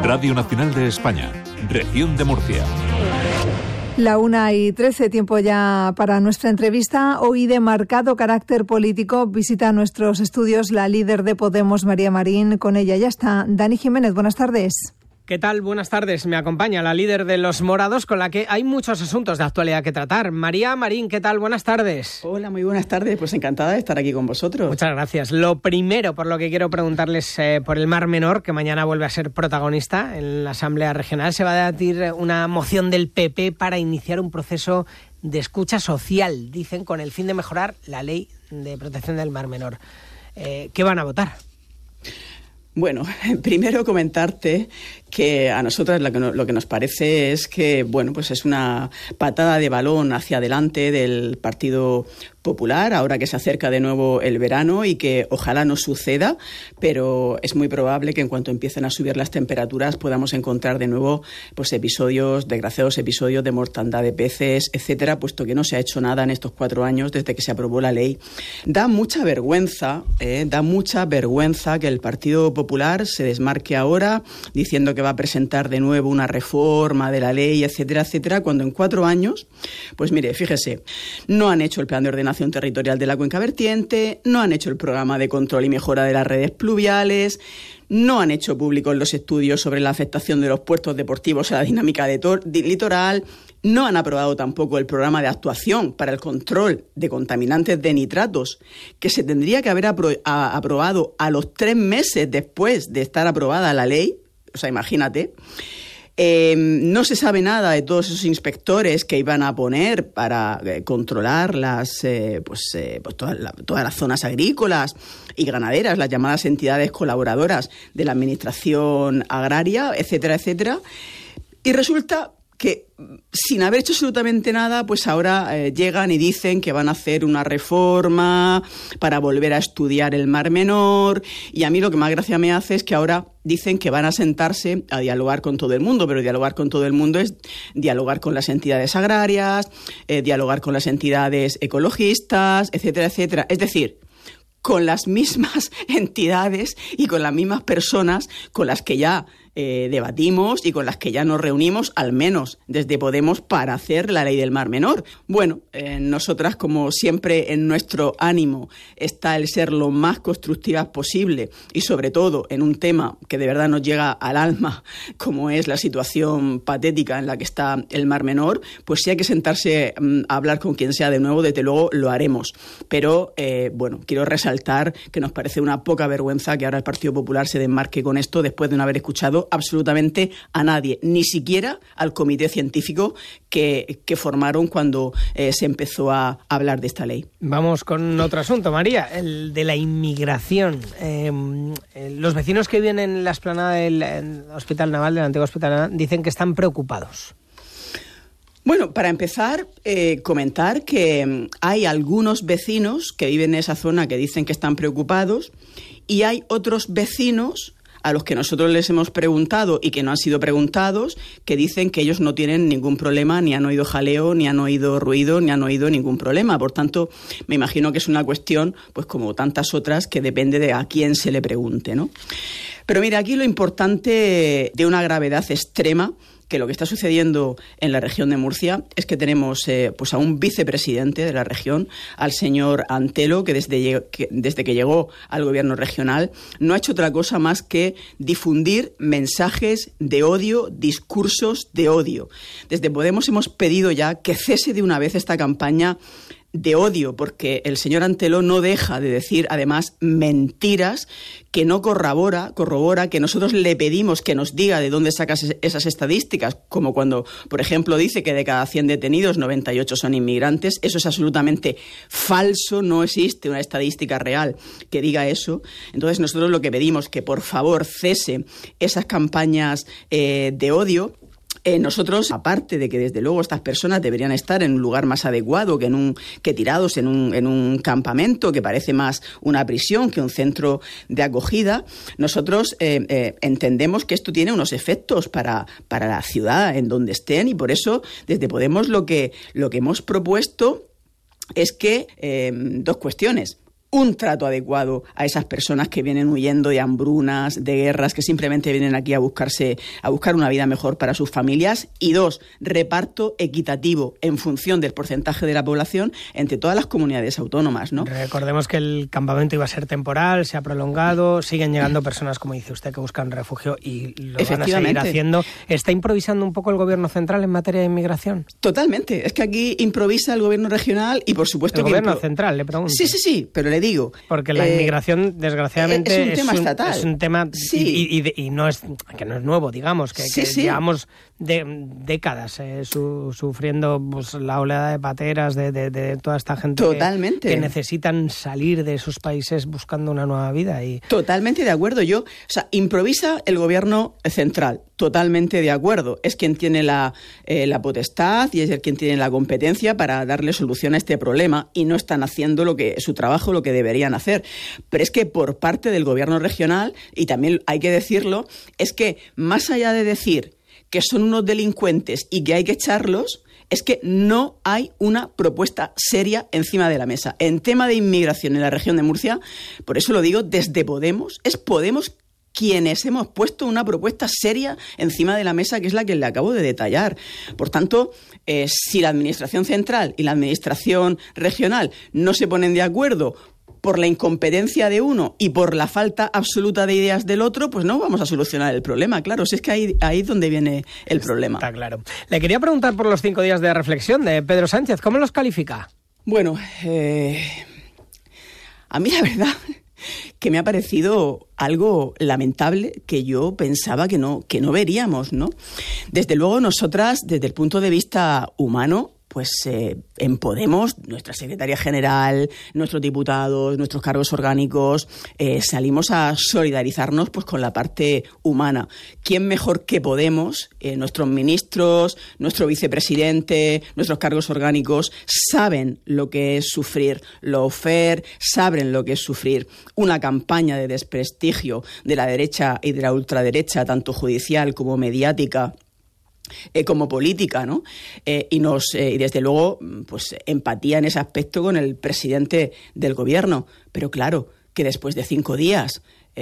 Radio Nacional de España, Región de Murcia. La 1:13, tiempo ya para nuestra entrevista. Hoy de marcado carácter político visita nuestros estudios la líder de Podemos, María Marín. Con ella ya está Dani Jiménez. Buenas tardes. ¿Qué tal? Buenas tardes. Me acompaña la líder de los morados, con la que hay muchos asuntos de actualidad que tratar. María Marín, ¿qué tal? Buenas tardes. Hola, muy buenas tardes. Pues encantada de estar aquí con vosotros. Muchas gracias. Lo primero por lo que quiero preguntarles por el Mar Menor, que mañana vuelve a ser protagonista en la Asamblea Regional. Se va a debatir una moción del PP para iniciar un proceso de escucha social, dicen, con el fin de mejorar la ley de protección del Mar Menor. ¿Qué van a votar? Bueno, primero comentarte que a nosotras lo que nos parece es que, bueno, pues es una patada de balón hacia adelante del Partido Popular, ahora que se acerca de nuevo el verano y que ojalá no suceda, pero es muy probable que en cuanto empiecen a subir las temperaturas podamos encontrar de nuevo pues desgraciados episodios de mortandad de peces, etcétera, puesto que no se ha hecho nada en estos 4 años desde que se aprobó la ley. Da mucha vergüenza que el Partido Popular se desmarque ahora diciendo que va a presentar de nuevo una reforma de la ley, etcétera, etcétera, cuando en 4 años, pues mire, fíjese, no han hecho el plan de ordenación territorial de la cuenca vertiente, no han hecho el programa de control y mejora de las redes pluviales, no han hecho públicos los estudios sobre la afectación de los puertos deportivos a la dinámica litoral, no han aprobado tampoco el programa de actuación para el control de contaminantes de nitratos, que se tendría que haber aprobado a los 3 meses después de estar aprobada la ley. O sea, imagínate. No se sabe nada de todos esos inspectores que iban a poner para controlar todas las zonas agrícolas y ganaderas, las llamadas entidades colaboradoras de la administración agraria, etcétera, etcétera. Y resulta que sin haber hecho absolutamente nada, pues ahora llegan y dicen que van a hacer una reforma para volver a estudiar el Mar Menor, y a mí lo que más gracia me hace es que ahora dicen que van a sentarse a dialogar con todo el mundo, pero dialogar con todo el mundo es dialogar con las entidades agrarias, dialogar con las entidades ecologistas, etcétera, etcétera. Es decir, con las mismas entidades y con las mismas personas con las que ya debatimos y con las que ya nos reunimos, al menos desde Podemos, para hacer la ley del Mar Menor. Bueno, nosotras, como siempre, en nuestro ánimo está el ser lo más constructivas posible, y sobre todo en un tema que de verdad nos llega al alma, como es la situación patética en la que está el Mar Menor. Pues si hay que sentarse a hablar con quien sea de nuevo, desde luego lo haremos. Pero, quiero resaltar que nos parece una poca vergüenza que ahora el Partido Popular se desmarque con esto después de no haber escuchado absolutamente a nadie, ni siquiera al comité científico que formaron cuando se empezó a hablar de esta ley. Vamos con otro asunto, María, el de la inmigración. Los vecinos que viven en la explanada del Hospital Naval, del antiguo Hospital Naval, dicen que están preocupados. Bueno, para empezar, comentar que hay algunos vecinos que viven en esa zona que dicen que están preocupados, y hay otros vecinos a los que nosotros les hemos preguntado y que no han sido preguntados, que dicen que ellos no tienen ningún problema, ni han oído jaleo, ni han oído ruido, ni han oído ningún problema. Por tanto, me imagino que es una cuestión, pues como tantas otras, que depende de a quién se le pregunte, ¿no? Pero mira, aquí lo importante de una gravedad extrema, que lo que está sucediendo en la región de Murcia es que tenemos a un vicepresidente de la región, al señor Antelo, que desde que llegó al gobierno regional no ha hecho otra cosa más que difundir mensajes de odio, discursos de odio. Desde Podemos hemos pedido ya que cese de una vez esta campaña de odio, porque el señor Antelo no deja de decir, además, mentiras que no corrobora, que nosotros le pedimos que nos diga de dónde sacas esas estadísticas, como cuando, por ejemplo, dice que de cada 100 detenidos, 98 son inmigrantes. Eso es absolutamente falso, no existe una estadística real que diga eso. Entonces nosotros lo que pedimos que por favor cese esas campañas de odio. Nosotros, aparte de que desde luego estas personas deberían estar en un lugar más adecuado que tirados en un campamento que parece más una prisión que un centro de acogida, nosotros entendemos que esto tiene unos efectos para la ciudad en donde estén, y por eso desde Podemos lo que hemos propuesto es que 2 cuestiones. un trato adecuado a esas personas que vienen huyendo de hambrunas, de guerras, que simplemente vienen aquí a buscar una vida mejor para sus familias. Y 2, reparto equitativo en función del porcentaje de la población entre todas las comunidades autónomas, ¿no? Recordemos que el campamento iba a ser temporal, se ha prolongado, siguen llegando personas, como dice usted, que buscan refugio y lo van a seguir haciendo. ¿Está improvisando un poco el gobierno central en materia de inmigración? Totalmente. Es que aquí improvisa el gobierno regional y, por supuesto, el gobierno central, le pregunto. Sí, pero le digo... Porque la inmigración, desgraciadamente, es un tema estatal. Es un tema sí. y no es nuevo, digamos, que llevamos décadas sufriendo pues, la oleada de pateras de toda esta gente que necesitan salir de sus países buscando una nueva vida. Totalmente de acuerdo. Improvisa el gobierno central. Totalmente de acuerdo. Es quien tiene la potestad y es el quien tiene la competencia para darle solución a este problema, y no están haciendo su trabajo, lo que deberían hacer. Pero es que por parte del gobierno regional, y también hay que decirlo, es que más allá de decir que son unos delincuentes y que hay que echarlos, es que no hay una propuesta seria encima de la mesa. En tema de inmigración en la región de Murcia, por eso lo digo, desde Podemos, es Podemos quienes hemos puesto una propuesta seria encima de la mesa, que es la que le acabo de detallar. Por tanto, si la Administración central y la Administración regional no se ponen de acuerdo por la incompetencia de uno y por la falta absoluta de ideas del otro, pues no vamos a solucionar el problema. Claro, si es que ahí es donde viene el problema. Está claro. Le quería preguntar por los 5 días de reflexión de Pedro Sánchez. ¿Cómo los califica? Bueno, a mí la verdad que me ha parecido algo lamentable, que yo pensaba que no veríamos, ¿no? Desde luego, nosotras, desde el punto de vista humano, pues en Podemos, nuestra secretaria general, nuestros diputados, nuestros cargos orgánicos, salimos a solidarizarnos pues con la parte humana. ¿Quién mejor que Podemos? Nuestros ministros, nuestro vicepresidente, nuestros cargos orgánicos saben lo que es sufrir lawfare, saben lo que es sufrir una campaña de desprestigio de la derecha y de la ultraderecha, tanto judicial como mediática, como política, ¿no? Y desde luego, pues empatía en ese aspecto con el presidente del gobierno. Pero claro, que después de 5 días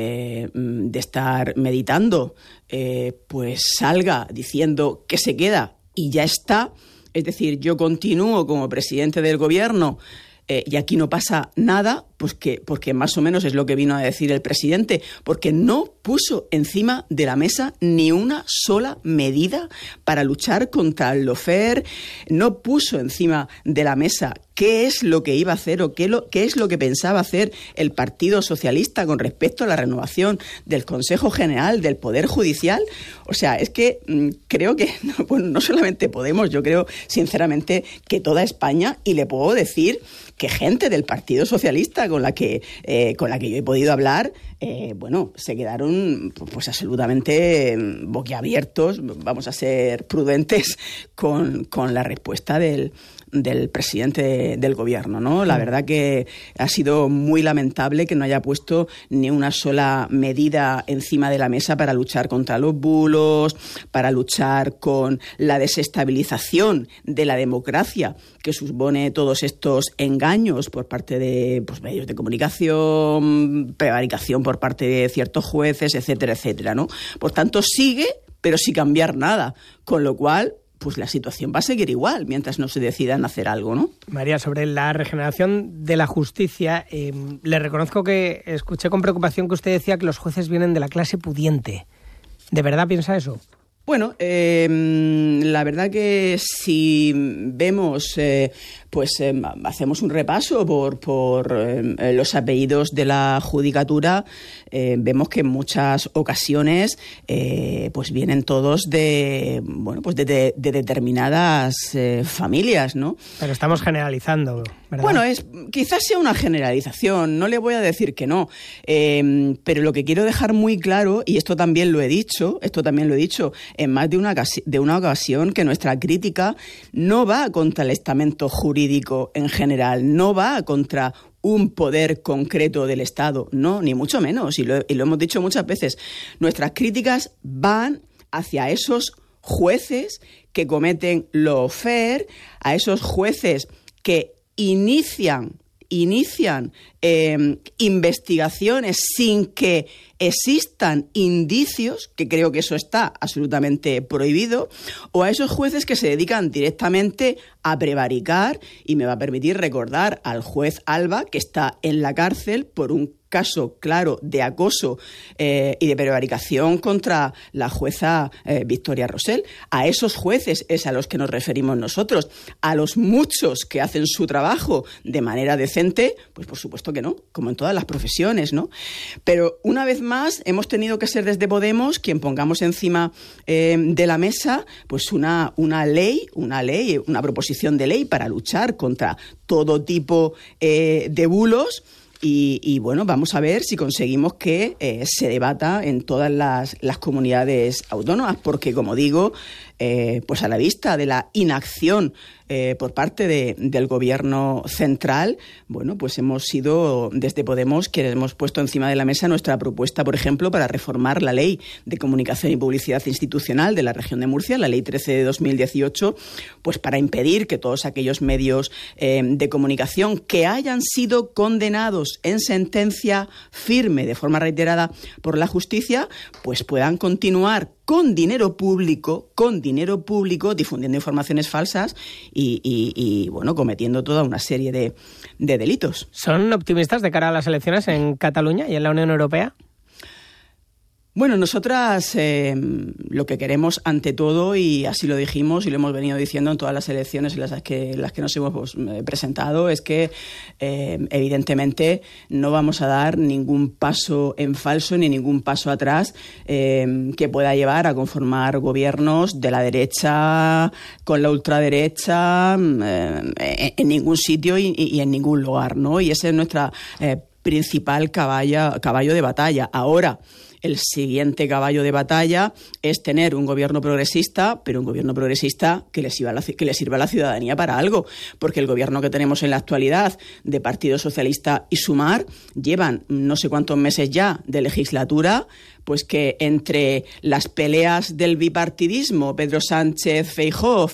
de estar meditando, pues salga diciendo que se queda y ya está. Es decir, yo continúo como presidente del gobierno y aquí no pasa nada, pues porque más o menos es lo que vino a decir el presidente, porque no puso encima de la mesa ni una sola medida para luchar contra el lawfare, no puso encima de la mesa qué es lo que iba a hacer o qué es lo que pensaba hacer el Partido Socialista con respecto a la renovación del Consejo General del Poder Judicial. O sea, es que creo que no solamente Podemos, yo creo sinceramente que toda España, y le puedo decir que gente del Partido Socialista con la que yo he podido hablar, se quedaron pues absolutamente boquiabiertos, vamos a ser prudentes con la respuesta del presidente del gobierno, ¿no? La verdad que ha sido muy lamentable que no haya puesto ni una sola medida encima de la mesa para luchar contra los bulos, para luchar con la desestabilización de la democracia que supone todos estos engaños por parte de medios de comunicación, prevaricación por parte de ciertos jueces, etcétera, etcétera, ¿no? Por tanto, sigue, pero sin cambiar nada, con lo cual pues la situación va a seguir igual mientras no se decidan hacer algo, ¿no? María, sobre la regeneración de la justicia, le reconozco que escuché con preocupación que usted decía que los jueces vienen de la clase pudiente. ¿De verdad piensa eso? Bueno, la verdad que si vemos, hacemos un repaso por los apellidos de la judicatura, vemos que en muchas ocasiones pues vienen todos de determinadas familias, ¿no? Pero estamos generalizando, ¿verdad? Bueno, quizás sea una generalización, no le voy a decir que no, pero lo que quiero dejar muy claro, y esto también lo he dicho en más de una ocasión, que nuestra crítica no va contra el estamento jurídico en general, no va contra un poder concreto del Estado, no, ni mucho menos, y lo hemos dicho muchas veces. Nuestras críticas van hacia esos jueces que cometen lawfare, a esos jueces que inician investigaciones sin que existan indicios, que creo que eso está absolutamente prohibido, o a esos jueces que se dedican directamente a prevaricar, y me va a permitir recordar al juez Alba, que está en la cárcel por un caso claro de acoso y de prevaricación contra la jueza Victoria Rosell. A esos jueces es a los que nos referimos nosotros. A los muchos que hacen su trabajo de manera decente, pues por supuesto que no, como en todas las profesiones, ¿no? Pero una vez más hemos tenido que ser desde Podemos quien pongamos encima de la mesa pues una proposición de ley para luchar contra todo tipo de bulos. Y bueno, vamos a ver si conseguimos que se debata en todas las comunidades autónomas, porque, como digo, pues a la vista de la inacción por parte del gobierno central, bueno, pues hemos sido desde Podemos quienes hemos puesto encima de la mesa nuestra propuesta, por ejemplo, para reformar la Ley de Comunicación y Publicidad Institucional de la Región de Murcia, la Ley 13 de 2018, pues para impedir que todos aquellos medios de comunicación que hayan sido condenados en sentencia firme de forma reiterada por la justicia, pues puedan continuar con dinero público, difundiendo informaciones falsas y bueno, cometiendo toda una serie de delitos. ¿Son optimistas de cara a las elecciones en Cataluña y en la Unión Europea? Bueno, nosotras lo que queremos ante todo, y así lo dijimos y lo hemos venido diciendo en todas las elecciones en las que nos hemos presentado, es que evidentemente no vamos a dar ningún paso en falso ni ningún paso atrás que pueda llevar a conformar gobiernos de la derecha con la ultraderecha en ningún sitio y en ningún lugar, ¿no? Y ese es nuestra principal caballo de batalla. Ahora, el siguiente caballo de batalla es tener un gobierno progresista, pero un gobierno progresista que le sirva a la ciudadanía para algo, porque el gobierno que tenemos en la actualidad de Partido Socialista y Sumar llevan no sé cuántos meses ya de legislatura, pues que entre las peleas del bipartidismo, Pedro Sánchez, Feijóo,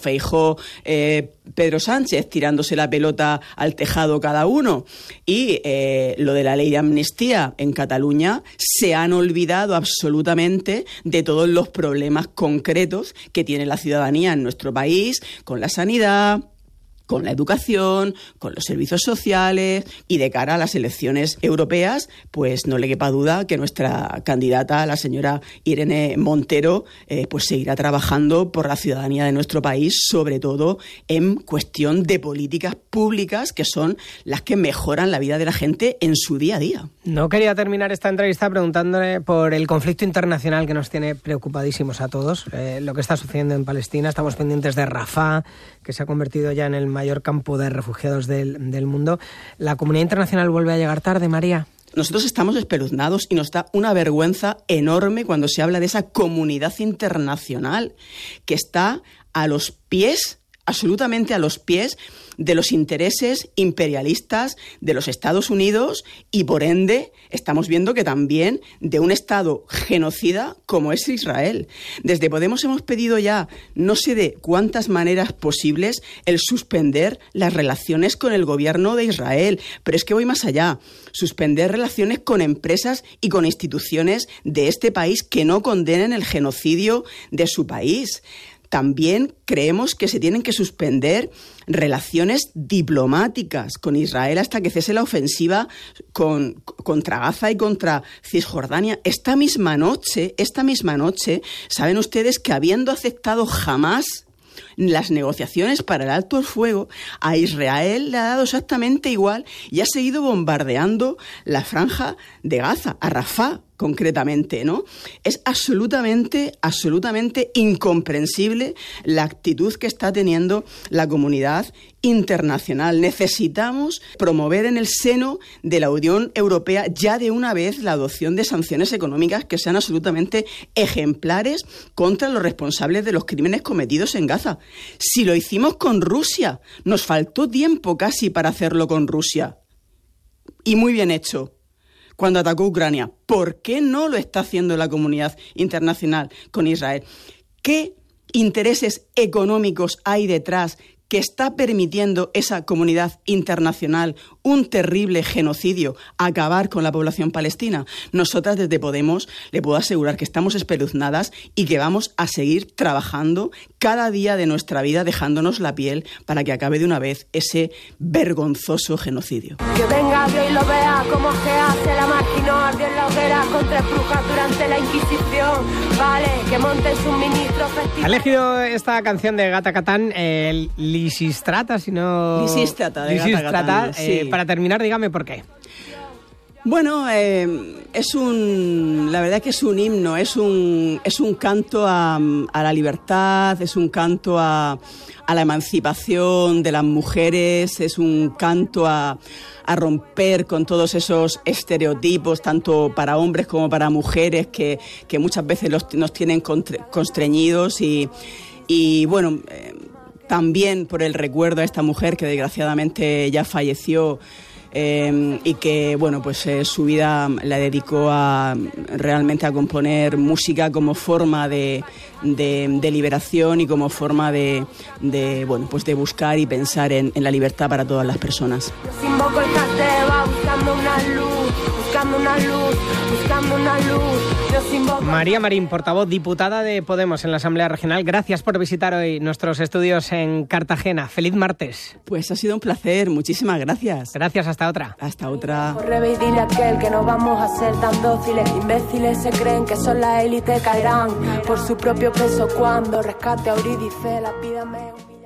Pedro Sánchez tirándose la pelota al tejado cada uno, y lo de la ley de amnistía en Cataluña, se han olvidado absolutamente de todos los problemas concretos que tiene la ciudadanía en nuestro país, con la sanidad, con la educación, con los servicios sociales, y de cara a las elecciones europeas, pues no le quepa duda que nuestra candidata, la señora Irene Montero, pues seguirá trabajando por la ciudadanía de nuestro país, sobre todo en cuestión de políticas públicas que son las que mejoran la vida de la gente en su día a día. No quería terminar esta entrevista preguntándole por el conflicto internacional que nos tiene preocupadísimos a todos, lo que está sucediendo en Palestina. Estamos pendientes de Rafah, que se ha convertido ya en el mayor campo de refugiados del mundo. ¿La comunidad internacional vuelve a llegar tarde, María? Nosotros estamos espeluznados y nos da una vergüenza enorme cuando se habla de esa comunidad internacional que está a los pies, absolutamente a los pies de los intereses imperialistas de los Estados Unidos, y por ende estamos viendo que también de un Estado genocida como es Israel. Desde Podemos hemos pedido ya no sé de cuántas maneras posibles el suspender las relaciones con el gobierno de Israel, pero es que voy más allá, suspender relaciones con empresas y con instituciones de este país que no condenen el genocidio de su país. También creemos que se tienen que suspender relaciones diplomáticas con Israel hasta que cese la ofensiva contra Gaza y contra Cisjordania. Esta misma noche, saben ustedes que habiendo aceptado jamás las negociaciones para el alto el fuego, a Israel le ha dado exactamente igual y ha seguido bombardeando la franja de Gaza, a Rafah concretamente, ¿no? Es absolutamente incomprensible la actitud que está teniendo la comunidad internacional. Necesitamos promover en el seno de la Unión Europea ya de una vez la adopción de sanciones económicas que sean absolutamente ejemplares contra los responsables de los crímenes cometidos en Gaza. Si lo hicimos con Rusia, nos faltó tiempo casi para hacerlo con Rusia. Y muy bien hecho. Cuando atacó Ucrania, ¿por qué no lo está haciendo la comunidad internacional con Israel? ¿Qué intereses económicos hay detrás que está permitiendo esa comunidad internacional un terrible genocidio, acabar con la población palestina? Nosotras desde Podemos le puedo asegurar que estamos espeluznadas y que vamos a seguir trabajando cada día de nuestra vida, dejándonos la piel para que acabe de una vez ese vergonzoso genocidio. Que venga Dios y lo vea como que hace la máquina ardió en la hoguera con 3 brujas durante la Inquisición. Vale, que monten sus ministros festivos. Ha elegido esta canción de Gata Catán, Lisistrata, si no... Lisistrata, de Gata Catán, sí. Para terminar, dígame por qué. Bueno, la verdad que es un himno, es un canto a la libertad, es un canto a la emancipación de las mujeres, es un canto a romper con todos esos estereotipos, tanto para hombres como para mujeres, que muchas veces nos tienen constreñidos y bueno, también por el recuerdo a esta mujer que desgraciadamente ya falleció. Y que bueno, pues su vida la dedicó realmente a componer música como forma de liberación y como forma de bueno, pues de buscar y pensar en la libertad para todas las personas. Invoco el Cateba buscando una luz, buscando una luz, buscando una luz. María Marín, portavoz diputada de Podemos en la Asamblea Regional, gracias por visitar hoy nuestros estudios en Cartagena. Feliz martes. Pues ha sido un placer, muchísimas gracias. Gracias, hasta otra. Hasta otra. Corre y dile a aquel que no vamos a ser tan dóciles. Imbéciles se creen que son la élite, caerán por su propio peso cuando rescate a Eurídice, la pídame.